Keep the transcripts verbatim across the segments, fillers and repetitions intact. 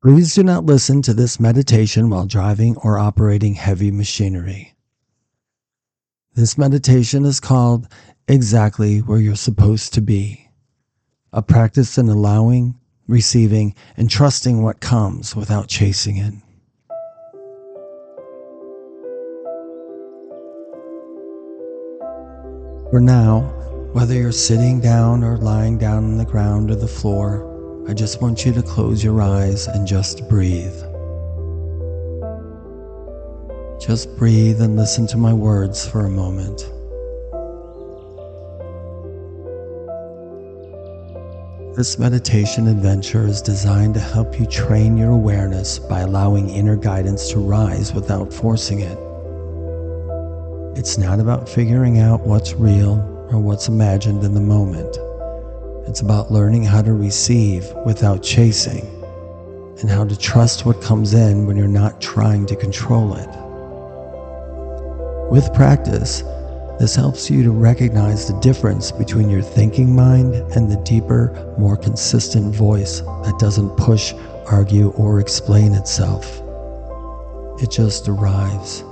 Please do not listen to this meditation while driving or operating heavy machinery. This meditation is called Exactly Where You're Supposed to Be, a practice in allowing, receiving, and trusting what comes without chasing it. For now, whether you're sitting down or lying down on the ground or the floor, I just want you to close your eyes and just breathe. Just breathe and listen to my words for a moment. This meditation adventure is designed to help you train your awareness by allowing inner guidance to rise without forcing it. It's not about figuring out what's real or what's imagined in the moment. It's about learning how to receive without chasing, and how to trust what comes in when you're not trying to control it. With practice, this helps you to recognize the difference between your thinking mind and the deeper, more consistent voice that doesn't push, argue, or explain itself. It just arrives.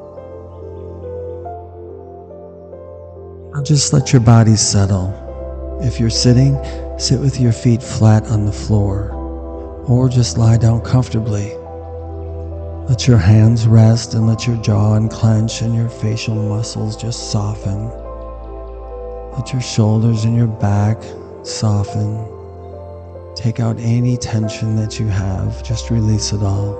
Now just let your body settle. If you're sitting, sit with your feet flat on the floor, or just lie down comfortably. Let your hands rest and let your jaw unclench and your facial muscles just soften. Let your shoulders and your back soften. Take out any tension that you have, just release it all.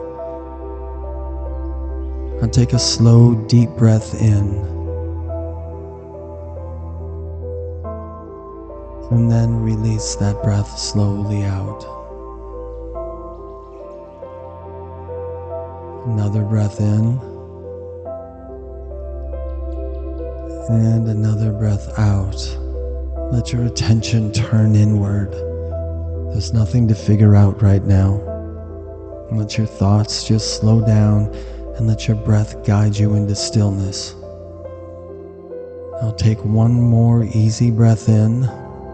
Now take a slow, deep breath in. And then release that breath slowly out. Another breath in. And another breath out. Let your attention turn inward. There's nothing to figure out right now. Let your thoughts just slow down and let your breath guide you into stillness. Now take one more easy breath in.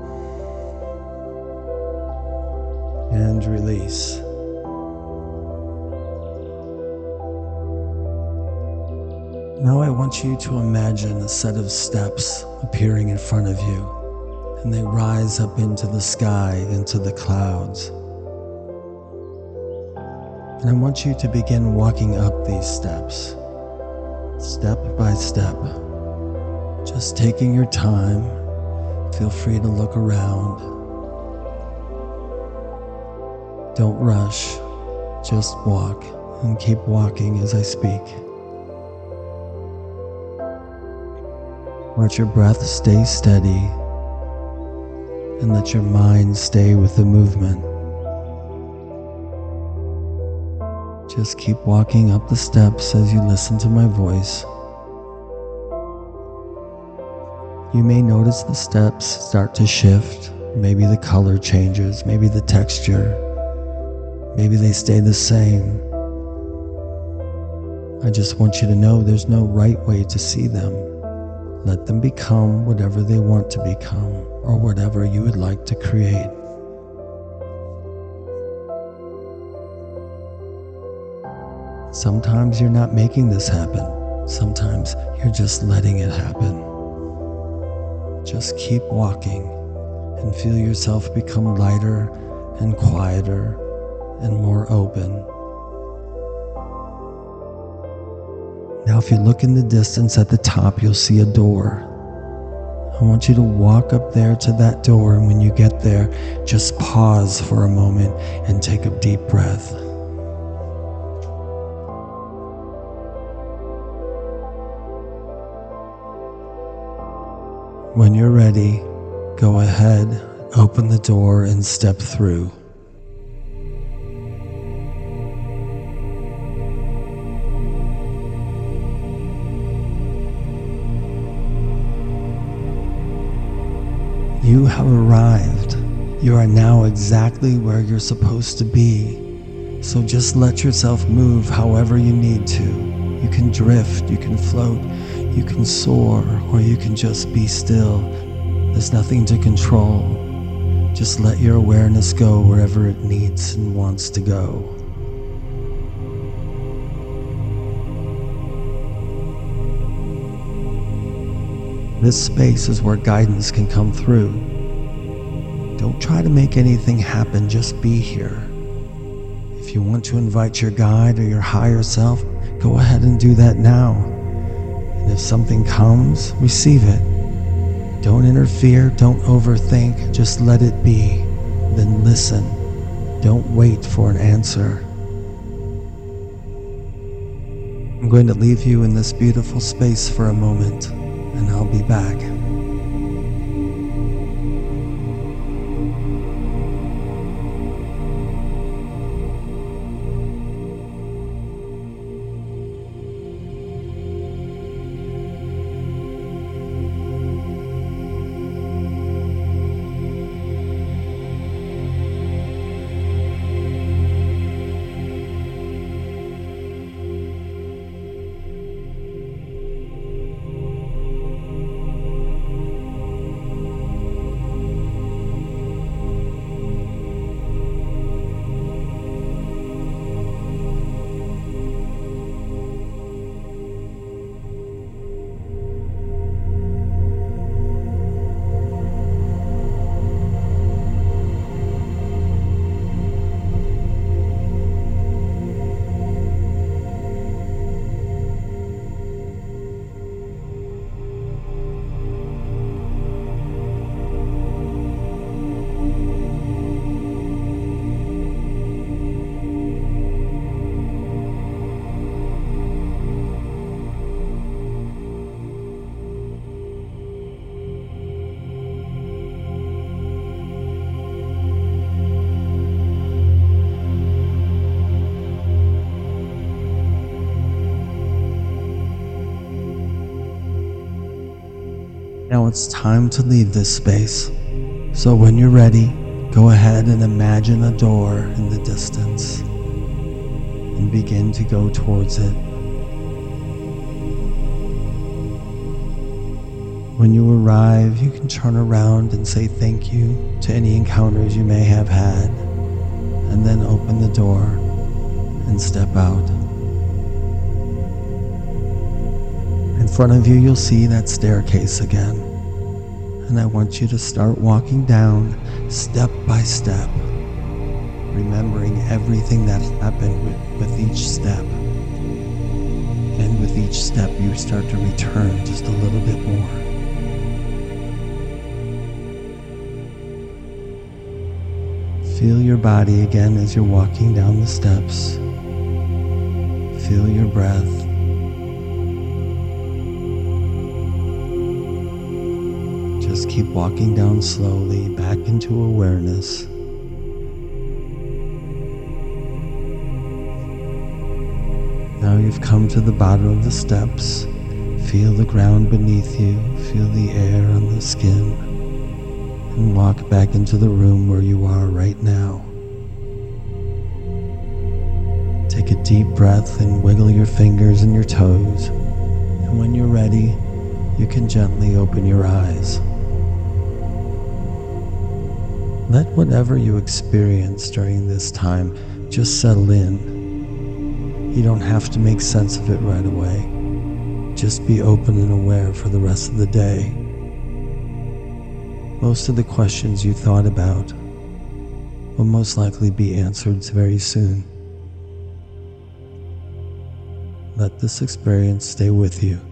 And release. Now I want you to imagine a set of steps appearing in front of you, and they rise up into the sky, into the clouds. And I want you to begin walking up these steps, step by step, just taking your time. Feel free to look around. Don't rush, just walk and keep walking as I speak. Let your breath stay steady and let your mind stay with the movement. Just keep walking up the steps as you listen to my voice. You may notice the steps start to shift. Maybe the color changes, maybe the texture. Maybe they stay the same. I just want you to know there's no right way to see them. Let them become whatever they want to become, or whatever you would like to create. Sometimes you're not making this happen. Sometimes you're just letting it happen. Just keep walking and feel yourself become lighter and quieter and more open. Now if you look in the distance at the top, you'll see a door. I want you to walk up there to that door, and when you get there, just pause for a moment and take a deep breath. When you're ready, go ahead, open the door and step through. You have arrived. You are now exactly where you're supposed to be. So just let yourself move however you need to. You can drift, you can float, you can soar, or you can just be still. There's nothing to control. Just let your awareness go wherever it needs and wants to go. This space is where guidance can come through. Don't try to make anything happen, just be here. If you want to invite your guide or your higher self, go ahead and do that now. And if something comes, receive it. Don't interfere, don't overthink, just let it be. Then listen. Don't wait for an answer. I'm going to leave you in this beautiful space for a moment, and I'll be back. Now it's time to leave this space. So when you're ready, go ahead and imagine a door in the distance and begin to go towards it. When you arrive, you can turn around and say thank you to any encounters you may have had, and then open the door and step out. In front of you, you'll see that staircase again, and I want you to start walking down step by step, remembering everything that happened with, with each step. And with each step, you start to return just a little bit more. Feel your body again as you're walking down the steps. Feel your breath. Just keep walking down slowly back into awareness. Now you've come to the bottom of the steps. Feel the ground beneath you, feel the air on the skin, and walk back into the room where you are right now. Take a deep breath and wiggle your fingers and your toes, and when you're ready, you can gently open your eyes. Let whatever you experience during this time just settle in. You don't have to make sense of it right away. Just be open and aware for the rest of the day. Most of the questions you thought about will most likely be answered very soon. Let this experience stay with you.